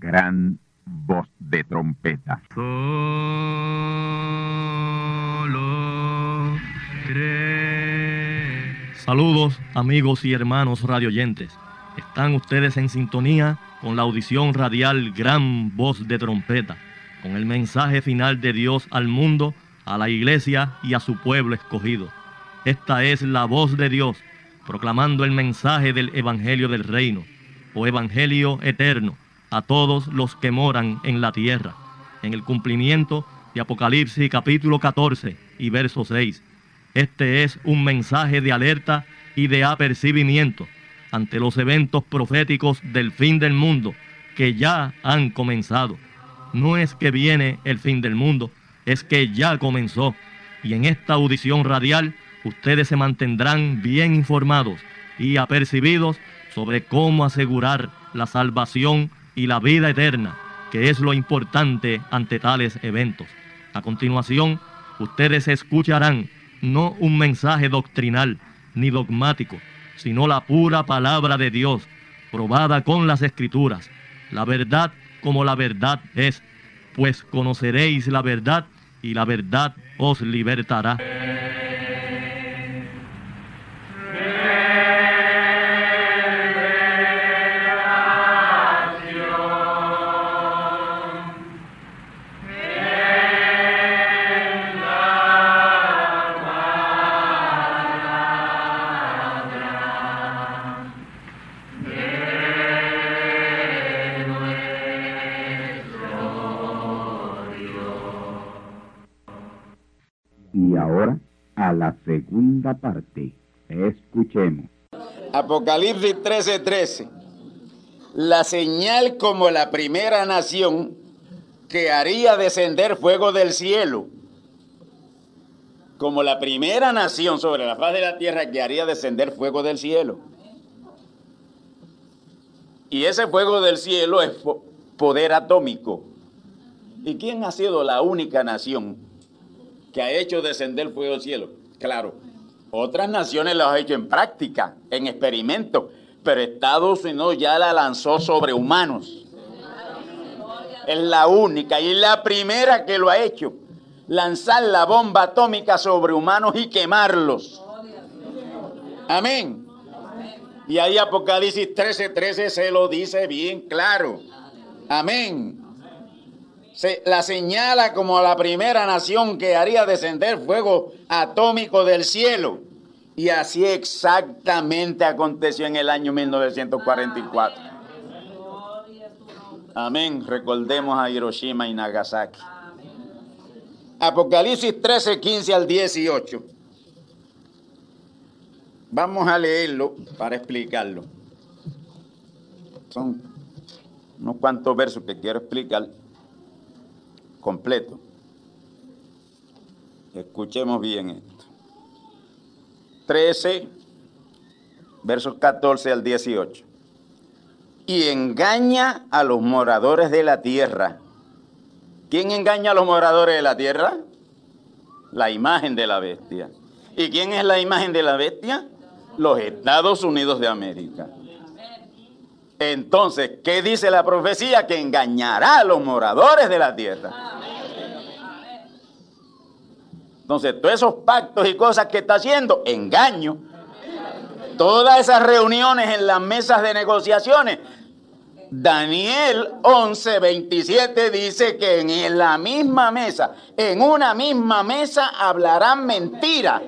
gran voz de trompeta. Solo cree. Saludos, amigos y hermanos radioyentes. Están ustedes en sintonía con la audición radial Gran Voz de Trompeta, con el mensaje final de Dios al mundo, a la iglesia y a su pueblo escogido. Esta es la voz de Dios, proclamando el mensaje del Evangelio del Reino, o Evangelio eterno, a todos los que moran en la tierra, en el cumplimiento de Apocalipsis capítulo 14 y verso 6. Este es un mensaje de alerta y de apercibimiento ante los eventos proféticos del fin del mundo que ya han comenzado. No es que viene el fin del mundo, es que ya comenzó. Y en esta audición radial ustedes se mantendrán bien informados y apercibidos sobre cómo asegurar la salvación y la vida eterna, que es lo importante ante tales eventos. A continuación, ustedes escucharán no un mensaje doctrinal ni dogmático, sino la pura palabra de Dios, probada con las Escrituras. La verdad como la verdad es, pues conoceréis la verdad y la verdad os libertará. Y ahora, a la segunda parte. Escuchemos. Apocalipsis 13:13. La señal como la primera nación que haría descender fuego del cielo. Como la primera nación sobre la faz de la tierra que haría descender fuego del cielo. Y ese fuego del cielo es poder atómico. ¿Y quién ha sido la única nación que ha hecho descender fuego del cielo? Claro, otras naciones lo han hecho en práctica, en experimento, pero Estados Unidos ya la lanzó sobre humanos. Es la única y la primera que lo ha hecho. Lanzar la bomba atómica sobre humanos y quemarlos. Amén. Y ahí Apocalipsis 13:13 se lo dice bien claro. Amén. Se la señala como la primera nación que haría descender fuego atómico del cielo. Y así exactamente aconteció en el año 1944. Amén. Recordemos a Hiroshima y Nagasaki. Apocalipsis 13:15 al 18. Vamos a leerlo para explicarlo. Son unos cuantos versos que quiero explicar completo. Escuchemos bien esto. 13, versos 14 al 18. Y engaña a los moradores de la tierra. ¿Quién engaña a los moradores de la tierra? La imagen de la bestia. ¿Y quién es la imagen de la bestia? Los Estados Unidos de América. Entonces, ¿qué dice la profecía? Que engañará a los moradores de la tierra. Entonces, todos esos pactos y cosas que está haciendo, engaño. Todas esas reuniones en las mesas de negociaciones. Daniel 11:27 dice que en la misma mesa, en una misma mesa hablarán mentira.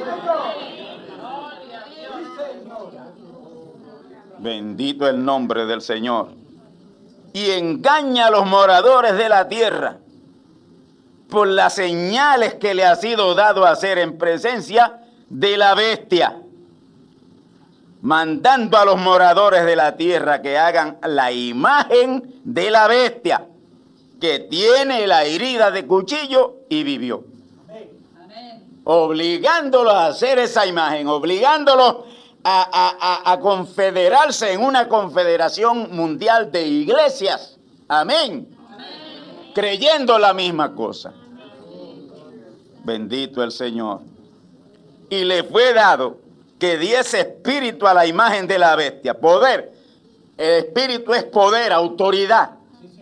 Bendito el nombre del Señor. Y engaña a los moradores de la tierra por las señales que le ha sido dado a hacer en presencia de la bestia, mandando a los moradores de la tierra que hagan la imagen de la bestia, que tiene la herida de cuchillo y vivió. Obligándolos a hacer esa imagen, obligándolos a confederarse en una confederación mundial de iglesias. Amén. Creyendo la misma cosa. Bendito el Señor. Y le fue dado que diese espíritu a la imagen de la bestia. Poder. El espíritu es poder, autoridad.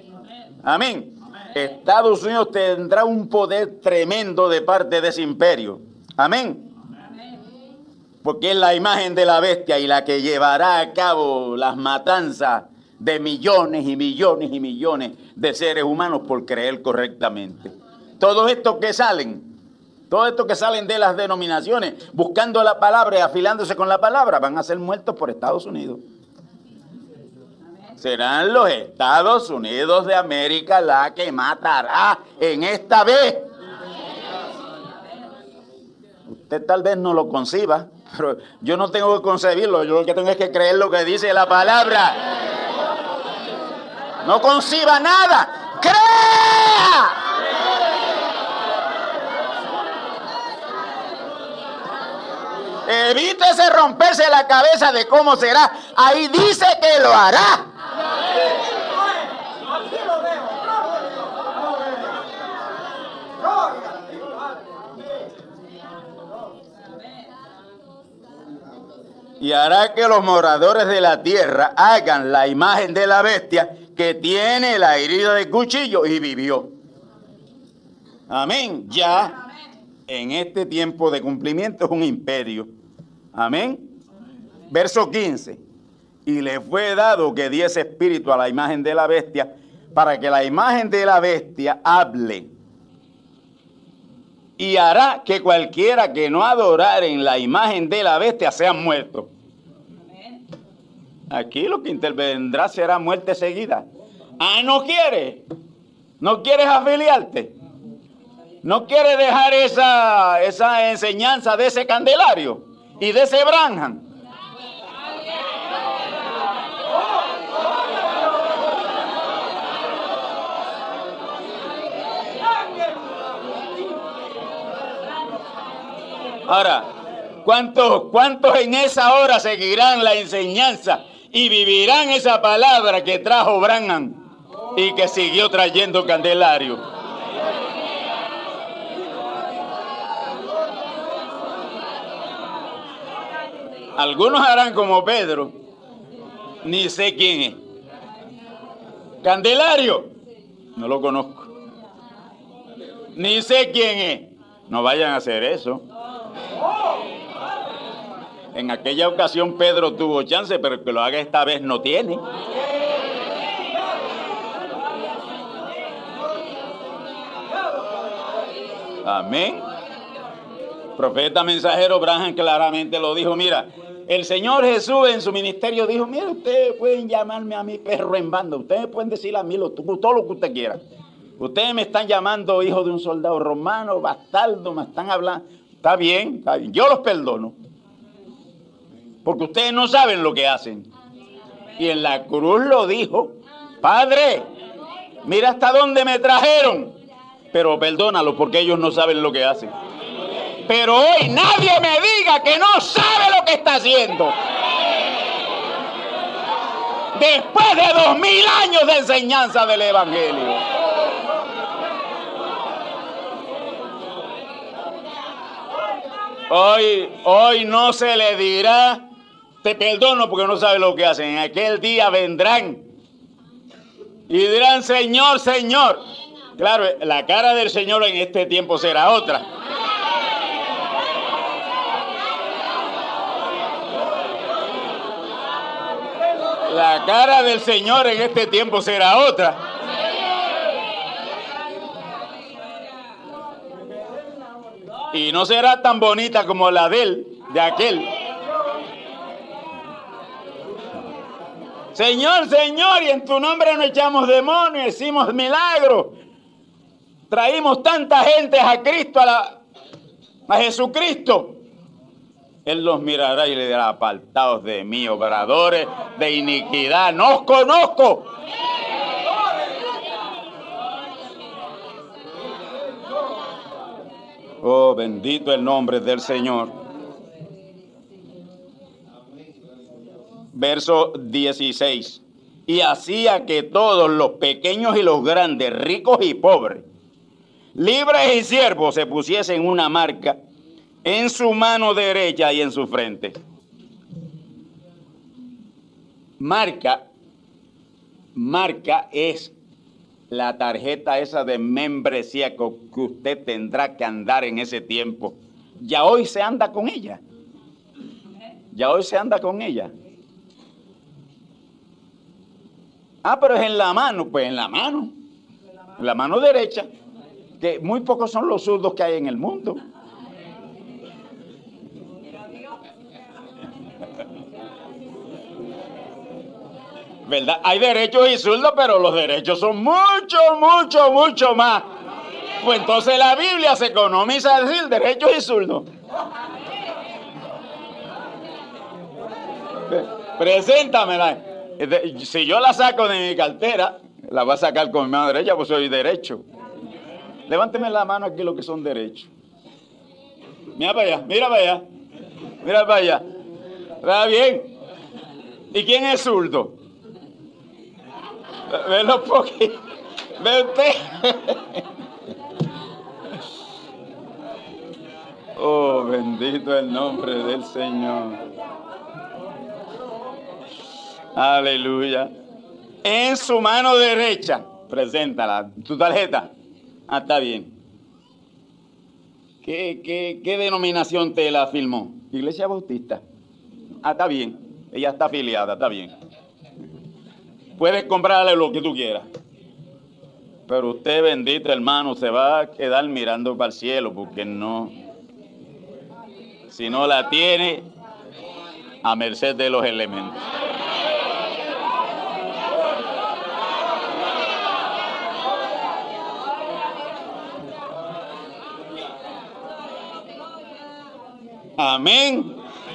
Amén. Estados Unidos tendrá un poder tremendo de parte de ese imperio. Amén. Porque es la imagen de la bestia y la que llevará a cabo las matanzas de millones y millones y millones de seres humanos por creer correctamente. Todos estos que salen de las denominaciones, buscando la palabra y afilándose con la palabra, van a ser muertos por Estados Unidos. Serán los Estados Unidos de América la que matará en esta vez. Usted tal vez no lo conciba, pero yo no tengo que concebirlo, yo lo que tengo es que creer lo que dice la palabra. No conciba nada, crea. Evítese romperse la cabeza de cómo será. Ahí dice que lo hará. Y hará que los moradores de la tierra hagan la imagen de la bestia que tiene la herida de cuchillo y vivió. Amén. Ya en este tiempo de cumplimiento es un imperio. Amén. Verso 15. Y le fue dado que diese espíritu a la imagen de la bestia para que la imagen de la bestia hable. Y hará que cualquiera que no adorare en la imagen de la bestia sea muerto. Aquí lo que intervendrá será muerte seguida. Ah, ¿no quieres? ¿No quieres afiliarte? ¿No quieres dejar esa enseñanza de ese Candelario y de ese Branham? Ahora, ¿cuántos en esa hora seguirán la enseñanza y vivirán esa palabra que trajo Branham y que siguió trayendo Candelario? Algunos harán como Pedro, ni sé quién es. Candelario, no lo conozco. Ni sé quién es. No vayan a hacer eso. En aquella ocasión Pedro tuvo chance, pero que lo haga esta vez no tiene. Amén. Profeta mensajero Branham claramente lo dijo. Mira, el Señor Jesús en su ministerio dijo, mira, ustedes pueden llamarme a mí perro en banda, ustedes pueden decir a mí todo lo que usted quiera. Ustedes me están llamando hijo de un soldado romano, bastardo, me están hablando. Está bien, yo los perdono. Porque ustedes no saben lo que hacen. Y en la cruz lo dijo, Padre, mira hasta dónde me trajeron, pero perdónalos porque ellos no saben lo que hacen. Pero hoy nadie me diga que no sabe lo que está haciendo. Después de 2000 años de enseñanza del Evangelio. Hoy no se le dirá, te perdono porque no sabe lo que hacen. En aquel día vendrán y dirán, Señor, Señor. Claro, la cara del Señor en este tiempo será otra. La cara del Señor en este tiempo será otra. Y no será tan bonita como la de él, de aquel. Señor, Señor, y en tu nombre no echamos demonios, hicimos milagros. Traímos tanta gente a Cristo, a Jesucristo. Él los mirará y le dirá, apartaos de mí, obradores de iniquidad, no os conozco. Oh, bendito el nombre del Señor. Verso 16. Y hacía que todos los pequeños y los grandes, ricos y pobres, libres y siervos, se pusiesen una marca en su mano derecha y en su frente. Marca es la tarjeta esa de membresía que usted tendrá que andar en ese tiempo, ya hoy se anda con ella. Ya hoy se anda con ella. Ah, pero es en la mano. Pues en la mano derecha, que muy pocos son los zurdos que hay en el mundo. ¿Verdad? Hay derechos y zurdos, pero los derechos son mucho más. Pues entonces la Biblia se economiza a decir derechos y zurdos. Preséntamela. Si yo la saco de mi cartera, la voy a sacar con mi mano derecha, pues soy derecho. Levánteme la mano aquí lo que son derechos. Mira para allá, mira para allá. Mira para allá. ¿Está bien? ¿Y quién es zurdo? Ve los poquitos. Ve usted. Oh, bendito el nombre del Señor. Aleluya. En su mano derecha, preséntala. ¿Tu tarjeta? Ah, está bien. ¿Qué denominación te la firmó? Iglesia Bautista. Ah, está bien. Ella está afiliada, está bien. Puedes comprarle lo que tú quieras. Pero usted, bendito hermano, se va a quedar mirando para el cielo porque no. Si no la tiene, a merced de los elementos. Amén.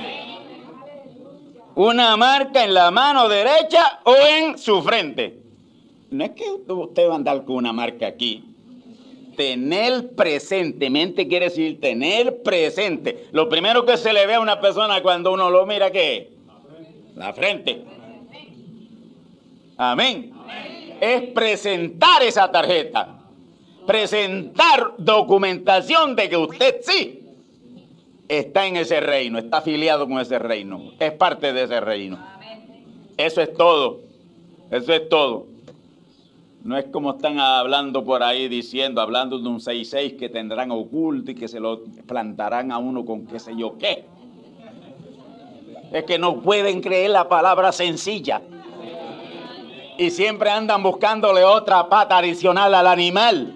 Una marca en la mano derecha o en su frente. No es que usted va a andar con una marca aquí. Tener presente, mente quiere decir tener presente. Lo primero que se le ve a una persona cuando uno lo mira, ¿qué es? La frente. Amén. Es presentar esa tarjeta. Presentar documentación de que usted sí está en ese reino, está afiliado con ese reino, es parte de ese reino. Eso es todo. Eso es todo. No es como están hablando por ahí diciendo, hablando de un 6-6 que tendrán oculto y que se lo plantarán a uno con qué sé yo qué. Es que no pueden creer la palabra sencilla. Y siempre andan buscándole otra pata adicional al animal.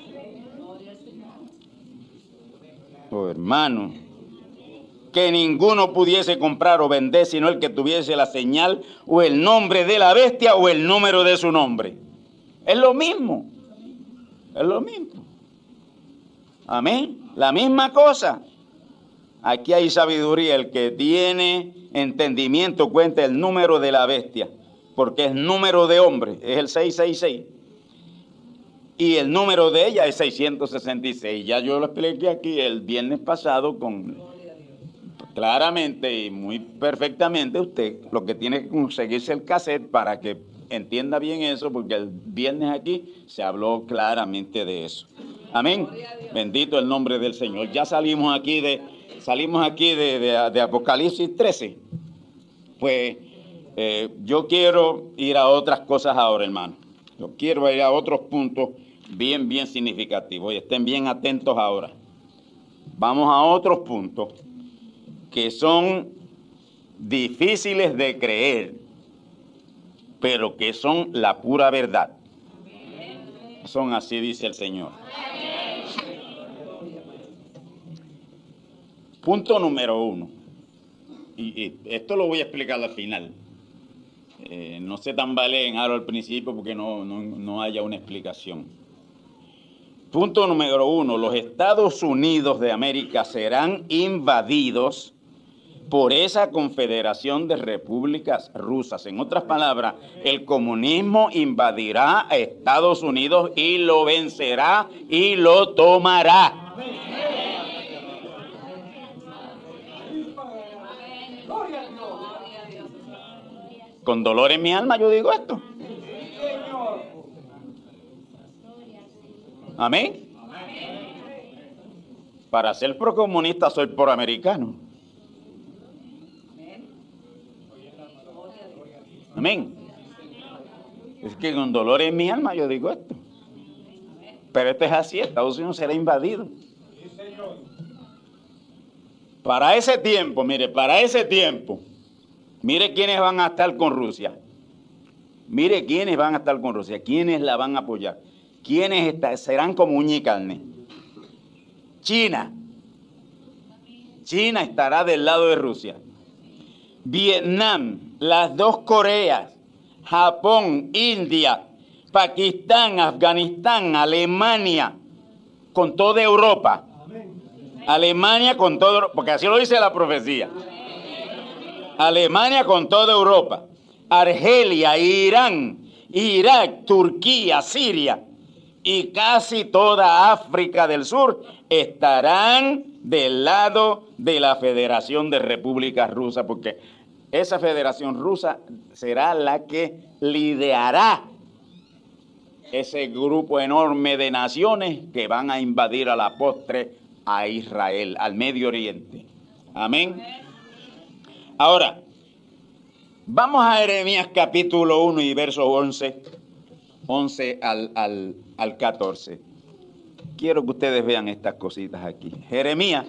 Oh, hermano, que ninguno pudiese comprar o vender sino el que tuviese la señal o el nombre de la bestia o el número de su nombre. Es lo mismo. Es lo mismo. Amén. La misma cosa. Aquí hay sabiduría. El que tiene entendimiento cuenta el número de la bestia. Porque es número de hombre. Es el 666. Y el número de ella es 666. Ya yo lo expliqué aquí el viernes pasado claramente y muy perfectamente. Usted lo que tiene que conseguirse el cassette para que entienda bien eso, porque el viernes aquí se habló claramente de eso. Amén. Bendito el nombre del Señor. Ya salimos aquí de Apocalipsis 13. Pues yo quiero ir a otras cosas ahora, hermano. Yo quiero ir a otros puntos bien significativos. Y estén bien atentos ahora. Vamos a otros puntos que son difíciles de creer, pero que son la pura verdad. Son así, dice el Señor. Punto número 1. Y esto lo voy a explicar al final. No se tambaleen ahora al principio porque no haya una explicación. Punto número 1. Los Estados Unidos de América serán invadidos por esa confederación de repúblicas rusas. En otras palabras, el comunismo invadirá a Estados Unidos y lo vencerá y lo tomará. Con dolor en mi alma yo digo esto. Amén. Para ser procomunista soy proamericano. Amén. Es que con dolor en mi alma yo digo esto. Pero esto es así, Estados Unidos será invadido. Para ese tiempo, mire quiénes van a estar con Rusia. Mire quiénes van a estar con Rusia, quiénes la van a apoyar, quiénes serán como uña y carne. China estará del lado de Rusia. Vietnam, las dos Coreas, Japón, India, Pakistán, Afganistán, Alemania, con toda Europa. Alemania con todo, porque así lo dice la profecía. Alemania con toda Europa. Argelia, Irán, Irak, Turquía, Siria y casi toda África del Sur estarán del lado de la Federación de Repúblicas Rusas, porque esa Federación Rusa será la que liderará ese grupo enorme de naciones que van a invadir a la postre a Israel, al Medio Oriente. Amén. Ahora, vamos a Jeremías capítulo 1 y versos 11 al 14. Quiero que ustedes vean estas cositas aquí. Jeremías,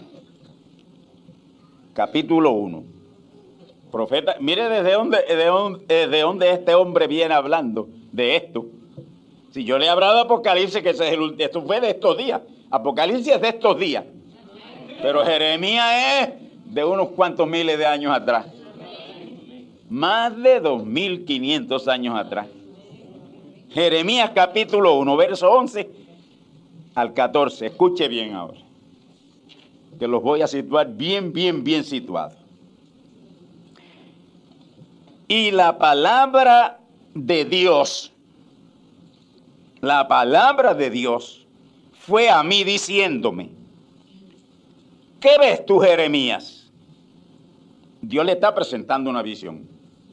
capítulo 1. Profeta, mire desde dónde este hombre viene hablando de esto. Si yo le he hablado de Apocalipsis, que esto fue de estos días. Apocalipsis es de estos días. Pero Jeremías es de unos cuantos miles de años atrás. Más de 2500 años atrás. Jeremías capítulo 1, verso 11 al 14. Escuche bien ahora. Que los voy a situar bien situados. Y la palabra de Dios fue a mí diciéndome: ¿qué ves tú, Jeremías? Dios le está presentando una visión.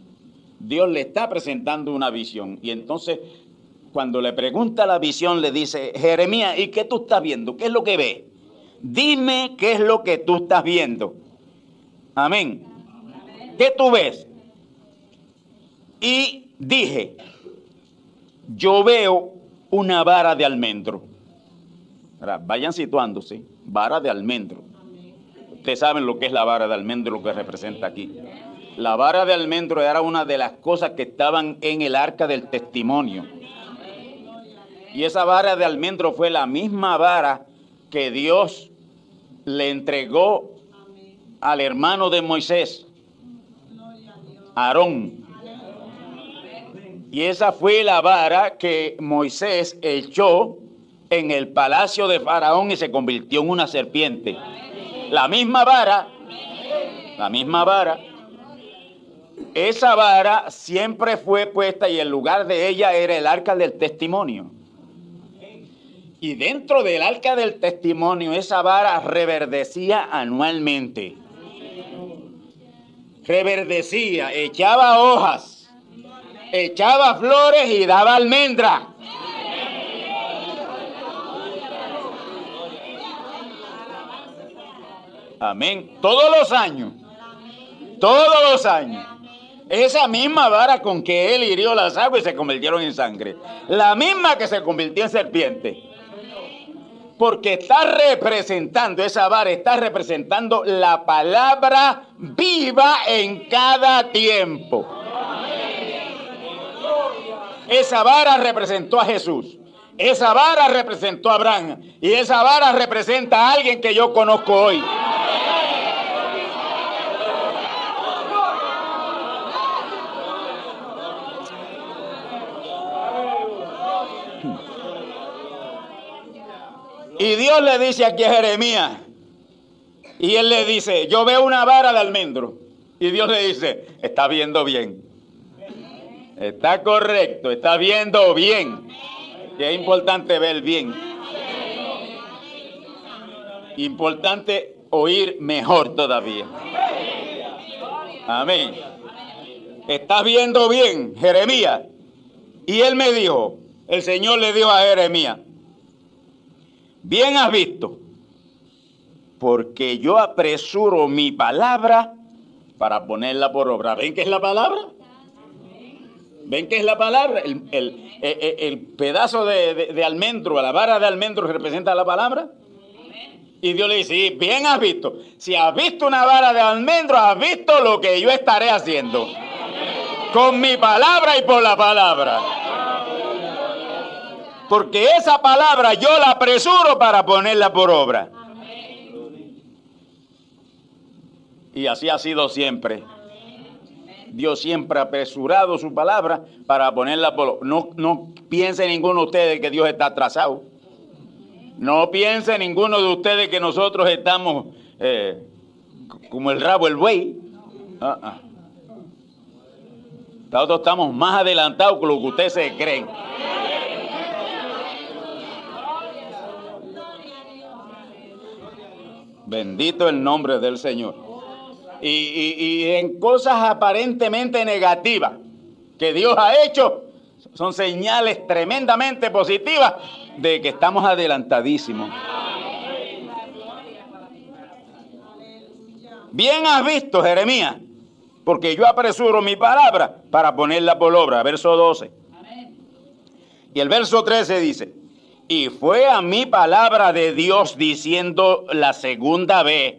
Y entonces, cuando le pregunta la visión, le dice: Jeremías, ¿y qué tú estás viendo? ¿Qué es lo que ves? Dime qué es lo que tú estás viendo. Amén. ¿Qué tú ves? Y dije: yo veo una vara de almendro. Ahora, vayan situándose. Vara de almendro. Ustedes saben lo que es la vara de almendro, lo que representa aquí. La vara de almendro era una de las cosas que estaban en el arca del testimonio. Y esa vara de almendro fue la misma vara que Dios le entregó al hermano de Moisés, Aarón. Y esa fue la vara que Moisés echó en el palacio de Faraón y se convirtió en una serpiente. La misma vara. Esa vara siempre fue puesta y el lugar de ella era el arca del testimonio. Y dentro del arca del testimonio esa vara reverdecía anualmente. Reverdecía, echaba hojas, echaba flores y daba almendra. Amén. Todos los años. Esa misma vara con que él hirió las aguas y se convirtieron en sangre. La misma que se convirtió en serpiente. Porque esa vara está representando la palabra viva en cada tiempo. Esa vara representó a Jesús. Esa vara representó a Abraham. Y esa vara representa a alguien que yo conozco hoy. Y Dios le dice aquí a Jeremías, y él le dice: yo veo una vara de almendro. Y Dios le dice: está viendo bien. Está correcto, está viendo bien. Y es importante ver bien. Importante oír mejor todavía. Amén. Estás viendo bien, Jeremías. Y él me dijo, el Señor le dijo a Jeremías: bien has visto, porque yo apresuro mi palabra para ponerla por obra. ¿Ven qué es la palabra? ¿Ven qué es la palabra? El pedazo de almendro, la vara de almendro representa la palabra. Y Dios le dice, sí, bien has visto. Si has visto una vara de almendro, has visto lo que yo estaré haciendo. Con mi palabra y por la palabra. Porque esa palabra yo la apresuro para ponerla por obra. Y así ha sido siempre. Dios siempre ha apresurado su palabra para ponerla por obra. No piense ninguno de ustedes que Dios está atrasado. No piense ninguno de ustedes que nosotros estamos como el rabo el buey. Nosotros estamos más adelantados que lo que ustedes se creen. Bendito el nombre del Señor. Y en cosas aparentemente negativas que Dios ha hecho, son señales tremendamente positivas de que estamos adelantadísimos. Bien has visto, Jeremías, porque yo apresuro mi palabra para ponerla por obra. Verso 12. Y el verso 13 dice, y fue a mí palabra de Dios diciendo la segunda vez,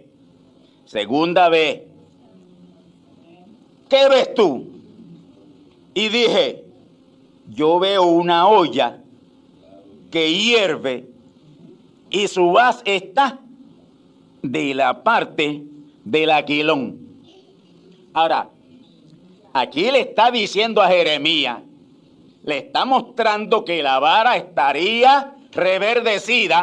¿qué ves tú? Y dije, yo veo una olla que hierve y su haz está de la parte del aquilón. Ahora, aquí le está diciendo a Jeremías, le está mostrando que la vara estaría reverdecida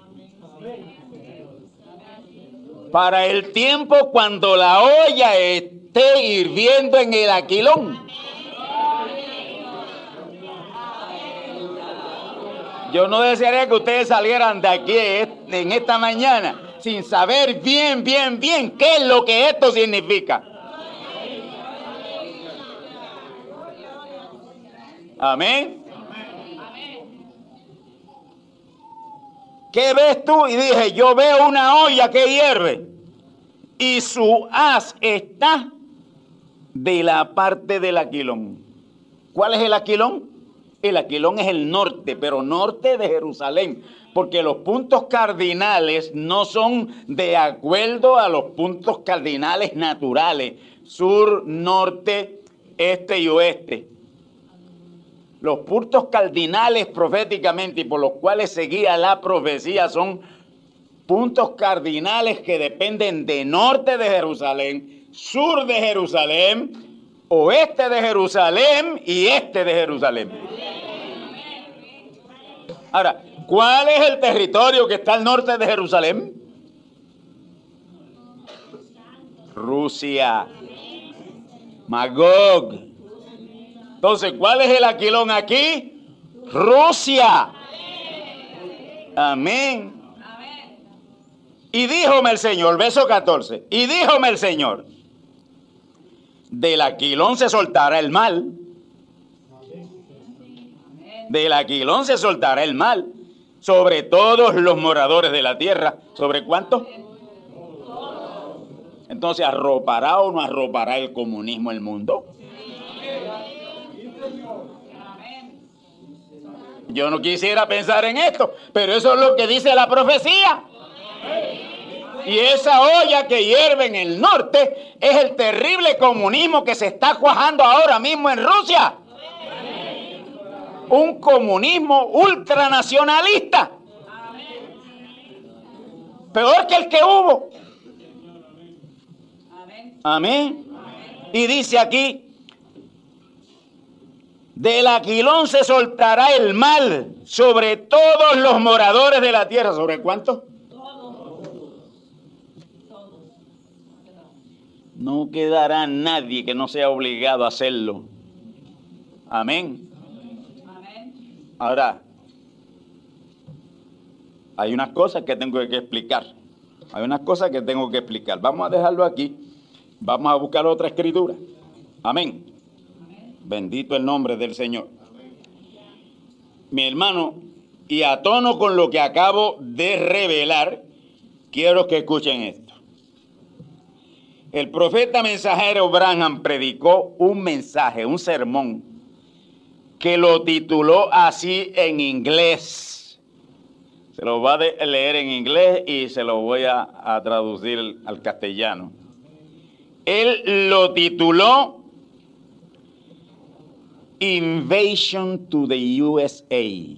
para el tiempo cuando la olla esté hirviendo en el aquilón. Yo no desearía que ustedes salieran de aquí en esta mañana sin saber bien qué es lo que esto significa. Amén. ¿Qué ves tú? Y dije, yo veo una olla que hierve y su haz está de la parte del aquilón. ¿Cuál es el aquilón? El aquilón es el norte, pero norte de Jerusalén, porque los puntos cardinales no son de acuerdo a los puntos cardinales naturales, sur, norte, este y oeste. Los puntos cardinales proféticamente y por los cuales se guía la profecía son puntos cardinales que dependen de norte de Jerusalén, sur de Jerusalén, oeste de Jerusalén y este de Jerusalén. Ahora, ¿cuál es el territorio que está al norte de Jerusalén? Rusia. Magog. Entonces, ¿cuál es el aquilón aquí? Rusia. Amén. Y díjome el Señor, verso 14, y díjome el Señor, del aquilón se soltará el mal. Del aquilón se soltará el mal sobre todos los moradores de la tierra. ¿Sobre cuántos? Entonces, ¿arropará o no arropará el comunismo el mundo? Yo no quisiera pensar en esto, pero eso es lo que dice la profecía. Y esa olla que hierve en el norte es el terrible comunismo que se está cuajando ahora mismo en Rusia. Un comunismo ultranacionalista. Peor que el que hubo. Amén. Y dice aquí, del aquilón se soltará el mal sobre todos los moradores de la tierra. ¿Sobre cuántos? No quedará nadie que no sea obligado a hacerlo. Amén. Ahora, hay unas cosas que tengo que explicar. Vamos a dejarlo aquí. Vamos a buscar otra escritura. Amén. Bendito el nombre del Señor. Mi hermano, y a tono con lo que acabo de revelar, quiero que escuchen esto. El profeta mensajero Branham predicó un mensaje, un sermón, que lo tituló así en inglés. Se lo va a leer en inglés y se lo voy a traducir al castellano. Él lo tituló Invasion to the USA.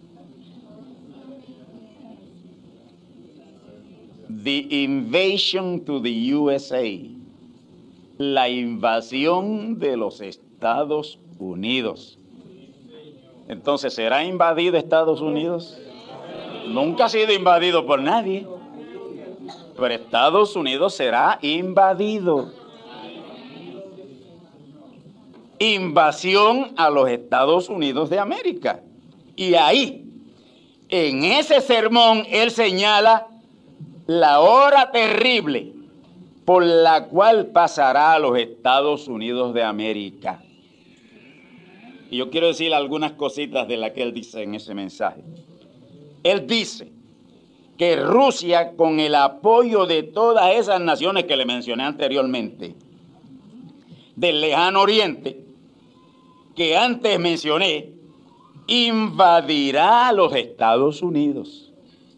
The Invasion to the USA. La invasión de los Estados Unidos. Entonces, ¿será invadido Estados Unidos? Nunca ha sido invadido por nadie. Pero Estados Unidos será invadido. Invasión a los Estados Unidos de América. Y ahí, en ese sermón, él señala la hora terrible por la cual pasará a los Estados Unidos de América. Y yo quiero decir algunas cositas de las que él dice en ese mensaje. Él dice que Rusia, con el apoyo de todas esas naciones que le mencioné anteriormente, del lejano oriente, que antes mencioné, invadirá a los Estados Unidos.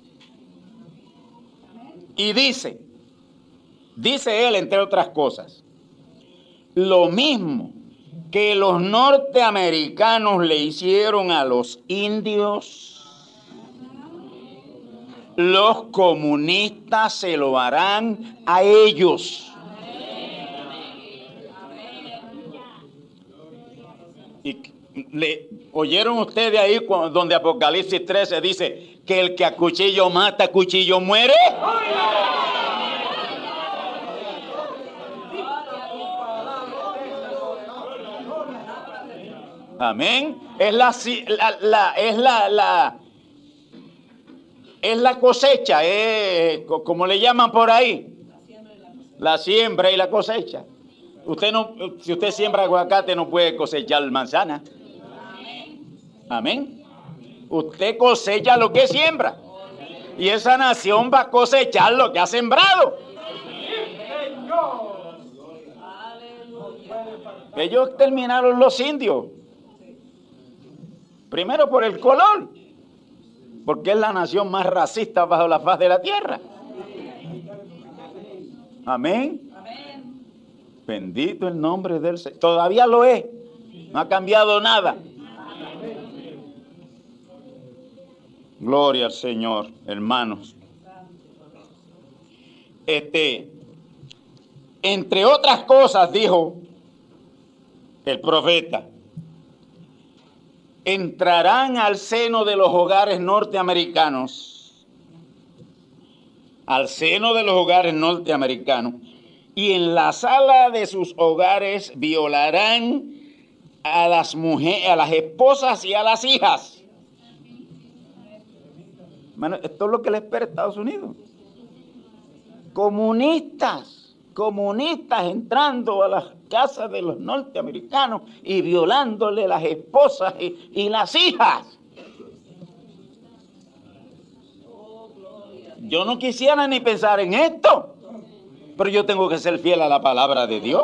Y dice él, entre otras cosas, lo mismo que los norteamericanos le hicieron a los indios, los comunistas se lo harán a ellos. Y ¿oyeron ustedes ahí donde Apocalipsis 13 dice que el que a cuchillo mata, a cuchillo muere? Amén. Es la cosecha, como le llaman por ahí. La siembra y la cosecha. Si usted siembra aguacate, no puede cosechar manzana. Amén. Usted cosecha lo que siembra. Y esa nación va a cosechar lo que ha sembrado. Ellos terminaron los indios. Primero por el color, porque es la nación más racista bajo la faz de la tierra. Amén. Bendito el nombre del Señor. Todavía lo es. No ha cambiado nada. Gloria al Señor, hermanos. Entre otras cosas, dijo el profeta, entrarán al seno de los hogares norteamericanos, y en la sala de sus hogares violarán a las mujeres, a las esposas y a las hijas. Bueno, esto es lo que le espera a Estados Unidos. Comunistas entrando a las casas de los norteamericanos y violándole las esposas y las hijas. Yo no quisiera ni pensar en esto, pero yo tengo que ser fiel a la palabra de Dios.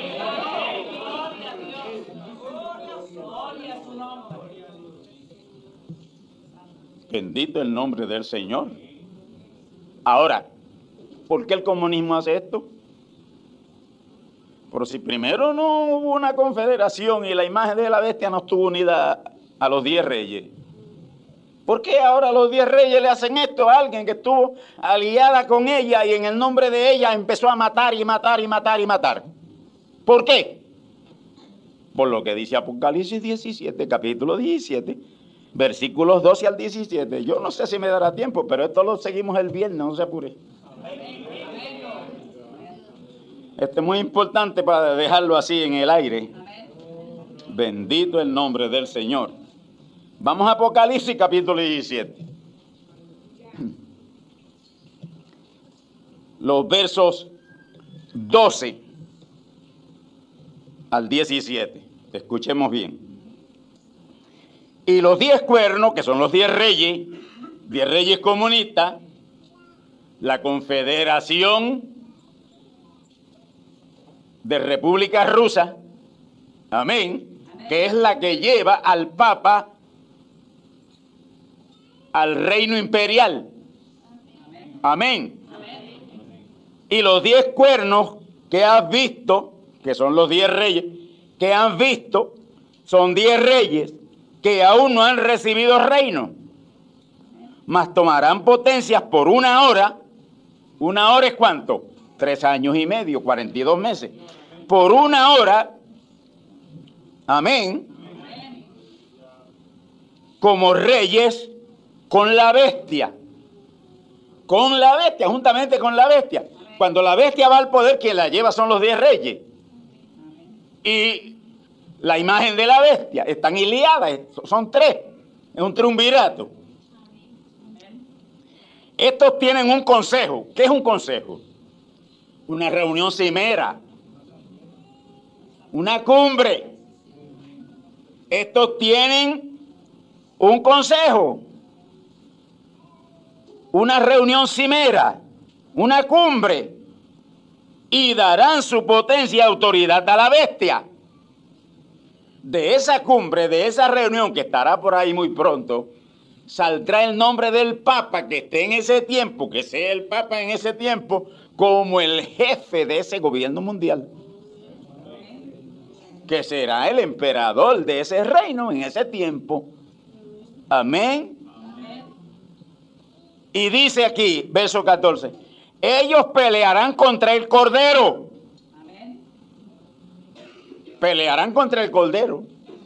Bendito el nombre del Señor. Ahora, ¿por qué el comunismo hace esto? Pero si primero no hubo una confederación y la imagen de la bestia no estuvo unida a los 10 reyes, ¿por qué ahora los 10 reyes le hacen esto a alguien que estuvo aliada con ella y en el nombre de ella empezó a matar y matar y matar y matar? ¿Por qué? Por lo que dice Apocalipsis 17, capítulo 17, versículos 12 al 17. Yo no sé si me dará tiempo, pero esto lo seguimos el viernes, no se apure. Esto es muy importante para dejarlo así en el aire. Bendito el nombre del Señor. Vamos a Apocalipsis capítulo 17. Los versos 12 al 17. Escuchemos bien. Y los 10 cuernos, que son los 10 reyes comunistas, la Confederación de República Rusa, amén, que es la que lleva al Papa al reino imperial. Amén. Y los 10 cuernos que has visto, que son los 10 reyes, que han visto, son 10 reyes que aún no han recibido reino, mas tomarán potencias por 1 hora. 1 hora es ¿cuánto? 3 años y medio, 42 meses. Por 1 hora, amén, como reyes con la bestia. Con la bestia, juntamente con la bestia. Cuando la bestia va al poder, quien la lleva son los 10 reyes. Y la imagen de la bestia, están iliadas, son 3, es un triunvirato. Estos tienen un consejo. ¿Qué es un consejo? Una reunión cimera, una cumbre. Estos tienen un consejo, una reunión cimera, una cumbre, y darán su potencia y autoridad a la bestia. De esa cumbre, de esa reunión que estará por ahí muy pronto, saldrá el nombre del Papa que esté en ese tiempo, que sea el Papa en ese tiempo, como el jefe de ese gobierno mundial, que será el emperador de ese reino en ese tiempo. Amén. Y dice aquí, verso 14, ellos pelearán contra el Cordero. Pelearán contra el Cordero.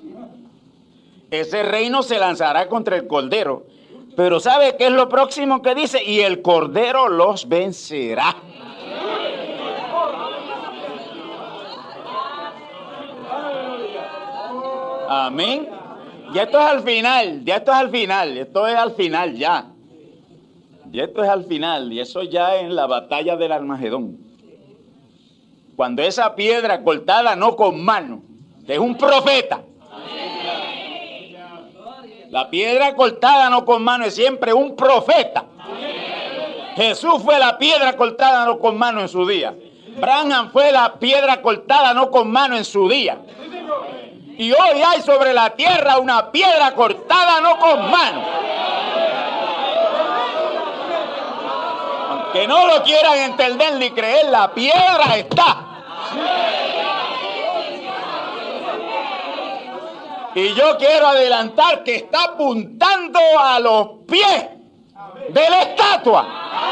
Ese reino se lanzará contra el Cordero. Pero ¿sabe qué es lo próximo que dice? Y el Cordero los vencerá. Amén. Ya esto es al final, ya esto es al final, esto es al final ya. Y esto es al final, y eso ya en la batalla del Armagedón. Cuando esa piedra cortada no con mano, que es un profeta. La piedra cortada no con mano es siempre un profeta. Jesús fue la piedra cortada no con mano en su día. Branham fue la piedra cortada no con mano en su día. Y hoy hay sobre la tierra una piedra cortada no con mano. Que no lo quieran entender ni creer, la piedra está. Y yo quiero adelantar que está apuntando a los pies de la estatua.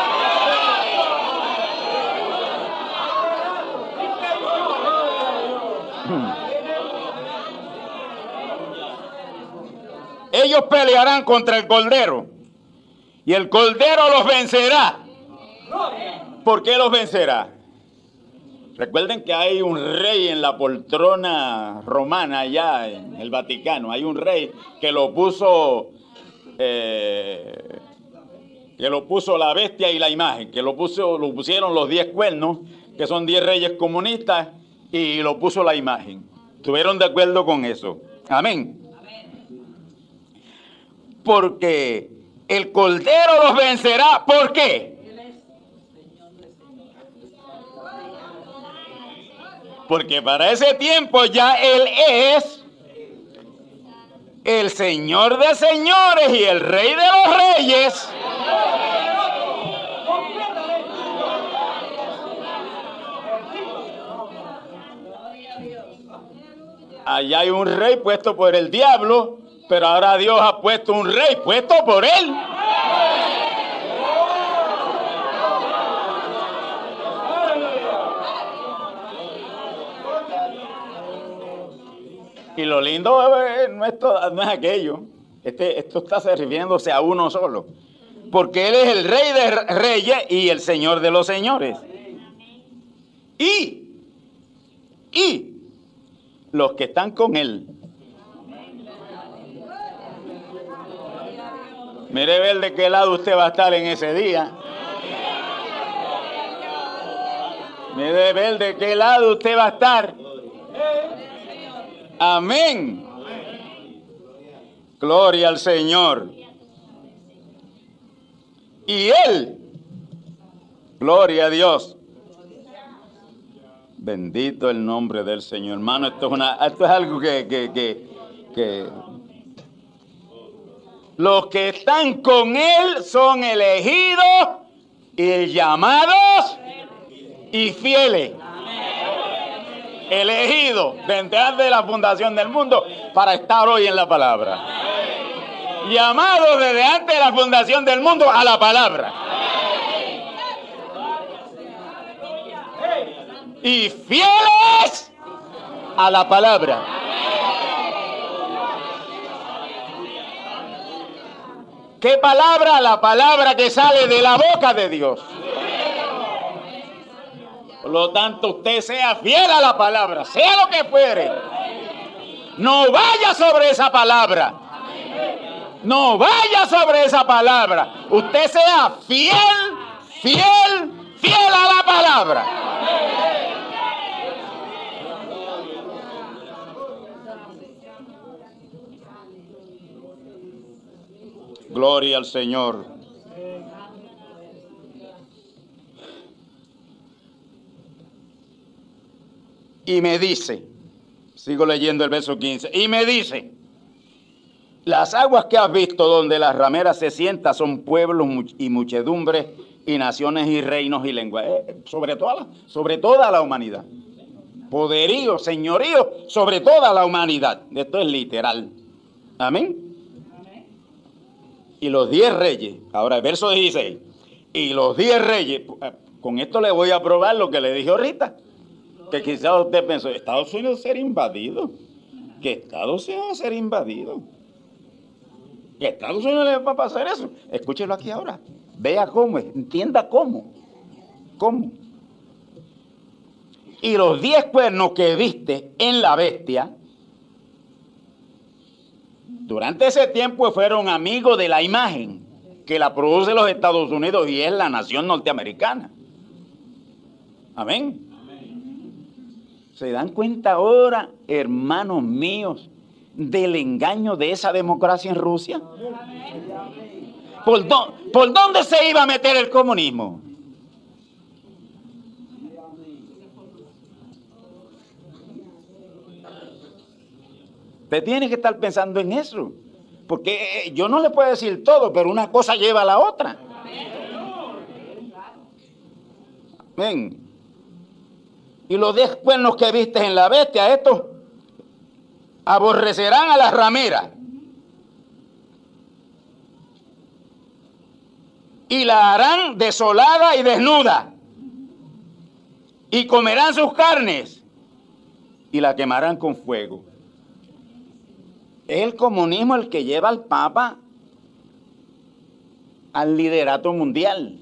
Ellos pelearán contra el Cordero y el Cordero los vencerá. ¿Por qué los vencerá? Recuerden que hay un rey en la poltrona romana allá en el Vaticano. Hay un rey que lo puso la bestia y la imagen, que lo pusieron los 10 cuernos, que son 10 reyes comunistas, y lo puso la imagen. ¿Estuvieron de acuerdo con eso? Amén. Porque el Cordero los vencerá. ¿Por qué? Porque para ese tiempo ya Él es el Señor de señores y el Rey de los reyes. Allá hay un rey puesto por el diablo, pero ahora Dios ha puesto un rey puesto por Él. Y lo lindo no es aquello. Esto está refiriéndose a uno solo. Porque Él es el Rey de reyes y el Señor de los señores. Y los que están con Él. Mire ver de qué lado usted va a estar en ese día. Mire ver de qué lado usted va a estar. Amén. Gloria al Señor. Y Él, gloria a Dios, Bendito el nombre del Señor. Hermano, esto es algo que los que están con Él son elegidos y llamados y fieles. Elegidos desde antes de la fundación del mundo para estar hoy en la palabra. Llamados desde antes de la fundación del mundo a la palabra. Y fieles a la palabra. ¿Qué palabra? La palabra que sale de la boca de Dios. Por lo tanto, usted sea fiel a la palabra, sea lo que fuere. No vaya sobre esa palabra. No vaya sobre esa palabra. Usted sea fiel a la palabra. Gloria al Señor. Y me dice, sigo leyendo el verso 15, y me dice, las aguas que has visto donde las rameras se sientan son pueblos y muchedumbres y naciones y reinos y lenguas, sobre toda la humanidad. Poderío, señorío, sobre toda la humanidad. Esto es literal. Amén. Y los 10 reyes, ahora el verso 16, y los 10 reyes, con esto le voy a probar lo que le dije ahorita, que quizás usted pensó, Estados Unidos va a ser invadido, que Estados Unidos va a ser invadido, que Estados Unidos le va a pasar eso. Escúchelo aquí ahora, vea cómo, entienda cómo. Y los 10 cuernos que viste en la bestia, durante ese tiempo fueron amigos de la imagen que la produce los Estados Unidos y es la nación norteamericana. Amén. ¿Se dan cuenta ahora, hermanos míos, del engaño de esa democracia en Rusia? ¿Por dónde se iba a meter el comunismo? Usted tiene que estar pensando en eso, porque yo no le puedo decir todo, pero una cosa lleva a la otra. Ven. Y los 10 cuernos que viste en la bestia, estos aborrecerán a las rameras y la harán desolada y desnuda, y comerán sus carnes y la quemarán con fuego. Es el comunismo el que lleva al Papa al liderato mundial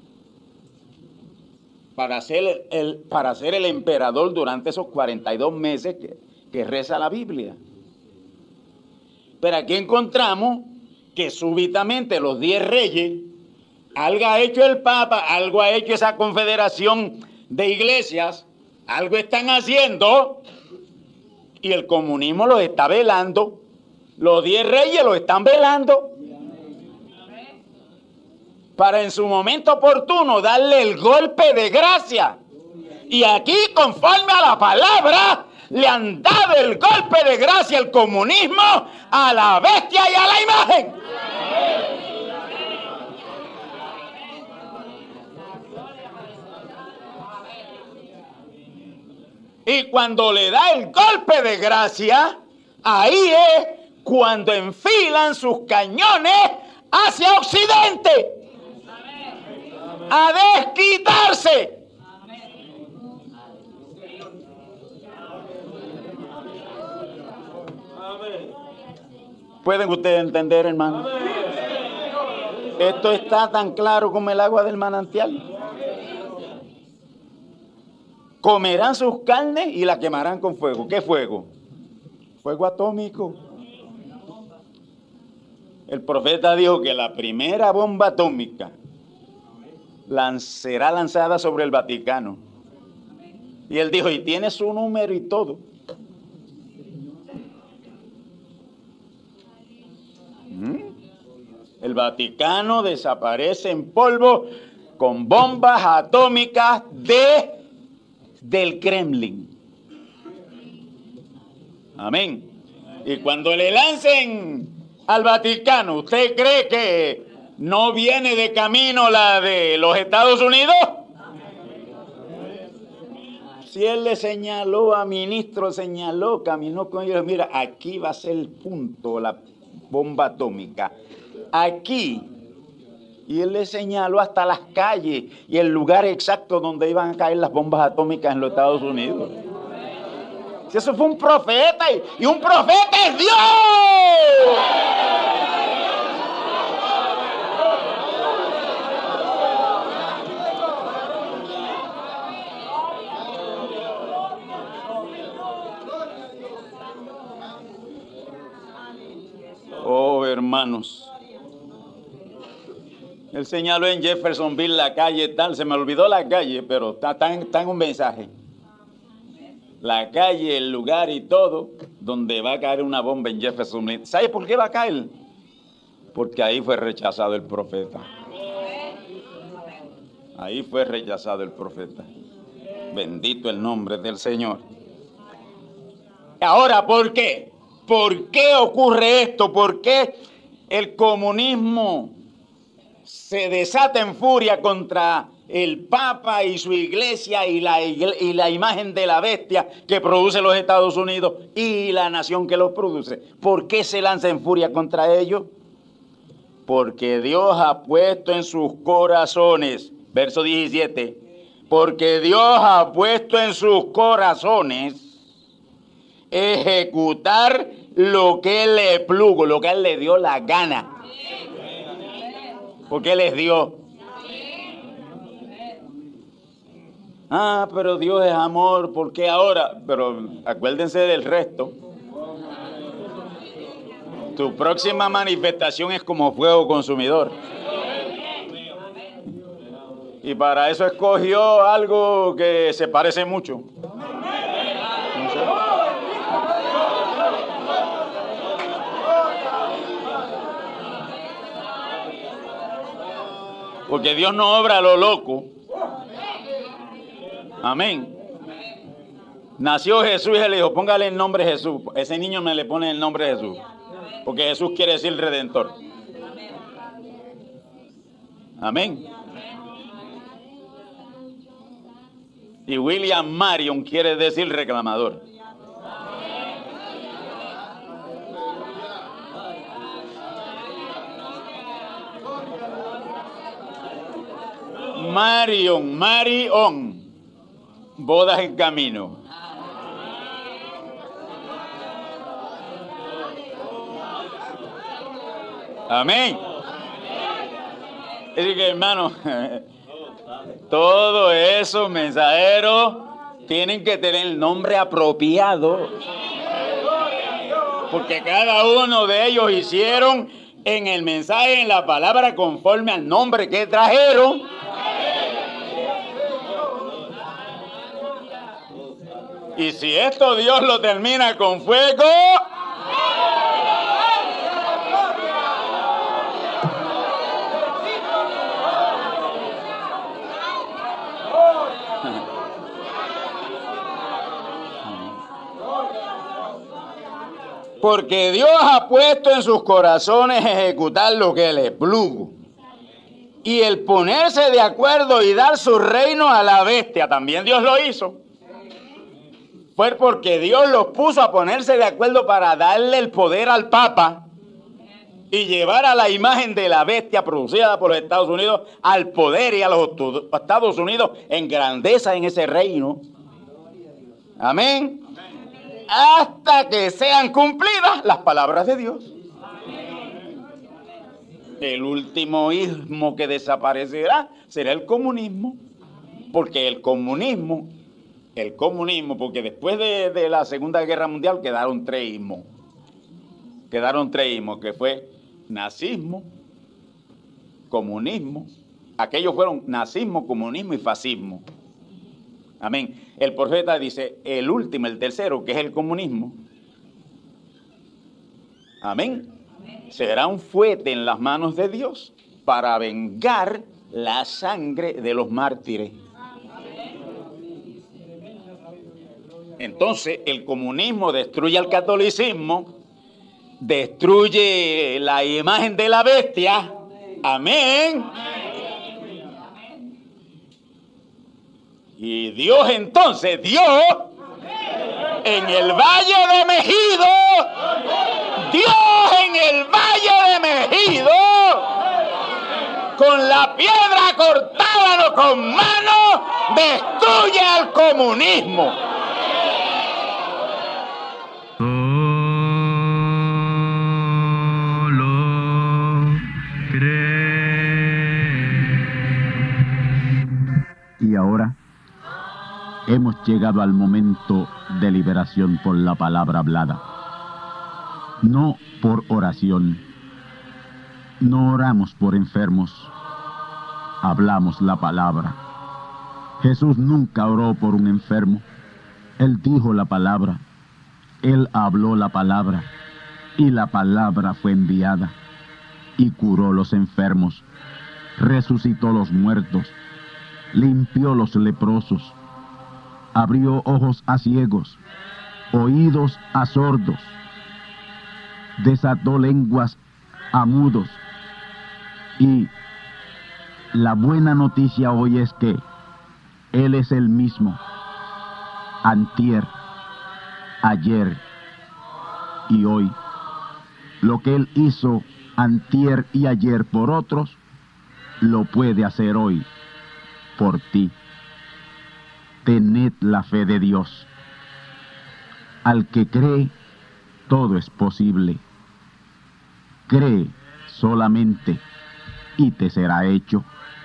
para ser el emperador durante esos 42 meses que reza la Biblia. Pero aquí encontramos que súbitamente los 10 reyes, algo ha hecho el Papa, algo ha hecho esa confederación de iglesias, algo están haciendo y el comunismo los está velando. Los 10 reyes lo están velando para en su momento oportuno darle el golpe de gracia. Y aquí, conforme a la palabra, le han dado el golpe de gracia al comunismo, a la bestia y a la imagen. Y cuando le da el golpe de gracia, ahí es cuando enfilan sus cañones hacia Occidente a desquitarse. ¿Pueden ustedes entender, hermano? Esto está tan claro como el agua del manantial. Comerán sus carnes y la quemarán con fuego. ¿Qué fuego? Fuego atómico. El profeta dijo que la primera bomba atómica será lanzada sobre el Vaticano. Y él dijo, y tiene su número y todo. El Vaticano desaparece en polvo con bombas atómicas de del Kremlin. Amén. Y cuando le lancen al Vaticano, ¿usted cree que no viene de camino la de los Estados Unidos? Si él le señaló a ministro, caminó con ellos, mira, aquí va a ser el punto, la bomba atómica. Aquí. Y él le señaló hasta las calles y el lugar exacto donde iban a caer las bombas atómicas en los Estados Unidos. Si eso fue un profeta y un profeta es Dios. Oh, hermanos. Él señaló en Jeffersonville la calle tal, se me olvidó la calle, pero está en un mensaje. La calle, el lugar y todo, donde va a caer una bomba en Jeffersonville. ¿Sabe por qué va a caer? Porque ahí fue rechazado el profeta. Ahí fue rechazado el profeta. Bendito el nombre del Señor. Ahora, ¿por qué? ¿Por qué ocurre esto? ¿Por qué el comunismo se desata en furia contra el Papa y su iglesia y la imagen de la bestia que produce los Estados Unidos y la nación que los produce? ¿Por qué se lanza en furia contra ellos? Porque Dios ha puesto en sus corazones, verso 17, porque Dios ha puesto en sus corazones ejecutar lo que Él le plugo, lo que Él le dio la gana. Porque Él es Dios. Ah, pero Dios es amor, ¿por qué ahora? Pero acuérdense del resto. Tu próxima manifestación es como fuego consumidor. Y para eso escogió algo que se parece mucho. Porque Dios no obra a lo loco. Amén. Nació Jesús y se le dijo, póngale el nombre Jesús. Ese niño me le pone el nombre Jesús. Porque Jesús quiere decir redentor. Amén. Y William Marion quiere decir reclamador. Marion, bodas en camino. Amén. Así que, hermano, todos esos mensajeros tienen que tener el nombre apropiado, porque cada uno de ellos hicieron en el mensaje, en la palabra, conforme al nombre que trajeron. Y si esto Dios lo termina con fuego, porque Dios ha puesto en sus corazones ejecutar lo que les plugo. Y el ponerse de acuerdo y dar su reino a la bestia, también Dios lo hizo. Fue porque Dios los puso a ponerse de acuerdo para darle el poder al Papa y llevar a la imagen de la bestia producida por los Estados Unidos al poder y a los Estados Unidos en grandeza en ese reino. Amén. Hasta que sean cumplidas las palabras de Dios. El último ismo que desaparecerá será el comunismo, porque el comunismo, porque después de la Segunda Guerra Mundial quedaron tres ismos. Que fue nazismo, comunismo. Aquellos fueron nazismo, comunismo y fascismo. Amén. El profeta dice, el último, el tercero, que es el comunismo. Amén. Será un fuete en las manos de Dios para vengar la sangre de los mártires. Entonces, el comunismo destruye al catolicismo, destruye la imagen de la bestia. Amén. Y Dios entonces, Dios, en el valle de Megido, Dios en el valle de Megido, con la piedra cortada con mano, destruye al comunismo. Y ahora hemos llegado al momento de liberación por la palabra hablada. No por oración. No oramos por enfermos. Hablamos la palabra. Jesús nunca oró por un enfermo. Él dijo la palabra. Él habló la palabra. Y la palabra fue enviada. Y curó los enfermos. Resucitó los muertos. Limpió los leprosos. Abrió ojos a ciegos, oídos a sordos, desató lenguas a mudos. Y la buena noticia hoy es que Él es el mismo, antier, ayer y hoy. Lo que Él hizo antier y ayer por otros, lo puede hacer hoy por ti. Tened la fe de Dios. Al que cree, todo es posible. Cree solamente y te será hecho.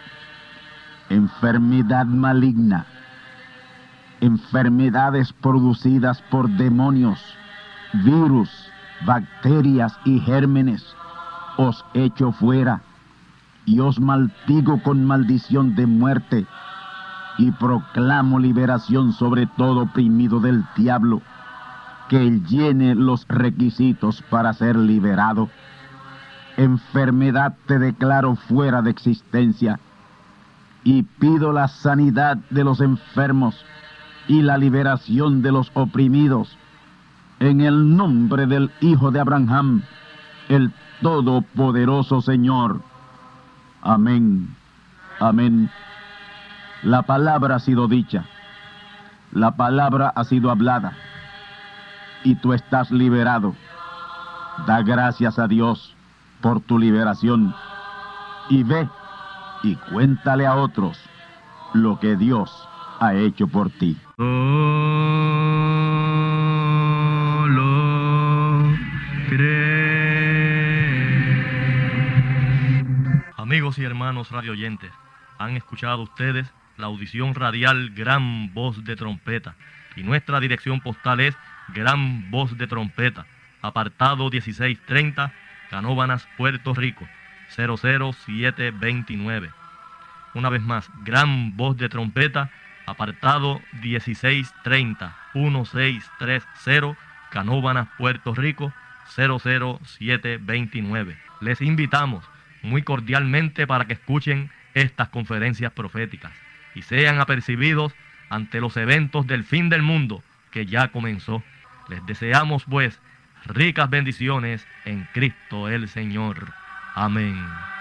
Enfermedad maligna, enfermedades producidas por demonios, virus, bacterias y gérmenes, os echo fuera y os maldigo con maldición de muerte. Y proclamo liberación sobre todo oprimido del diablo, que él llene los requisitos para ser liberado. Enfermedad te declaro fuera de existencia, y pido la sanidad de los enfermos y la liberación de los oprimidos, en el nombre del Hijo de Abraham, el Todopoderoso Señor. Amén. Amén. La palabra ha sido dicha, la palabra ha sido hablada, y tú estás liberado. Da gracias a Dios por tu liberación, y ve y cuéntale a otros lo que Dios ha hecho por ti. Amigos y hermanos radioyentes, han escuchado ustedes la audición radial Gran Voz de Trompeta, y nuestra dirección postal es Gran Voz de Trompeta, apartado 1630, Canóvanas, Puerto Rico, 00729. Una vez más, Gran Voz de Trompeta, apartado 1630, 1630, Canóvanas, Puerto Rico, 00729. Les invitamos muy cordialmente para que escuchen estas conferencias proféticas y sean apercibidos ante los eventos del fin del mundo que ya comenzó. Les deseamos pues ricas bendiciones en Cristo el Señor. Amén.